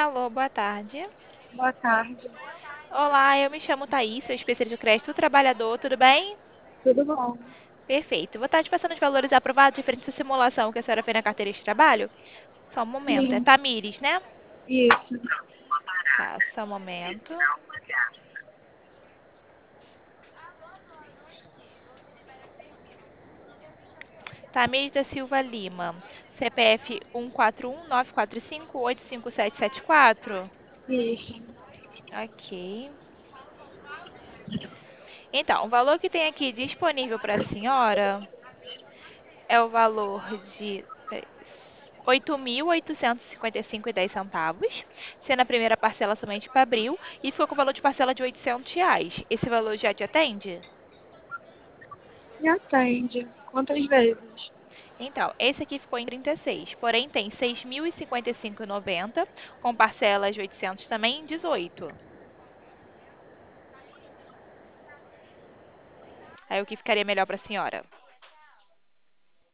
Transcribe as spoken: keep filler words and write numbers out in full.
Alô, boa tarde. Boa tarde. Olá, eu me chamo Thaís, sou especialista de crédito do trabalhador, tudo bem? Tudo bom? Perfeito. Vou estar te passando os valores aprovados referente à simulação que a senhora fez na carteira de trabalho? Só um momento. É Sim, Tamires, né? isso. Tá, só um momento. Tamires da Silva Lima. C P F um quatro um nove quatro cinco oito cinco sete sete quatro. Isso. Ok. Então, o valor que tem aqui disponível para a senhora é o valor de oito mil oitocentos e cinquenta e cinco e dez centavos, sendo a primeira parcela somente para abril e ficou com o valor de parcela de oitocentos reais. Esse valor já te atende? Me atende. Quantas vezes? Então, esse aqui ficou em trinta e seis, porém tem seis mil e cinquenta e cinco e noventa, com parcelas de oitocentos também em dezoito. Aí o que ficaria melhor para a senhora?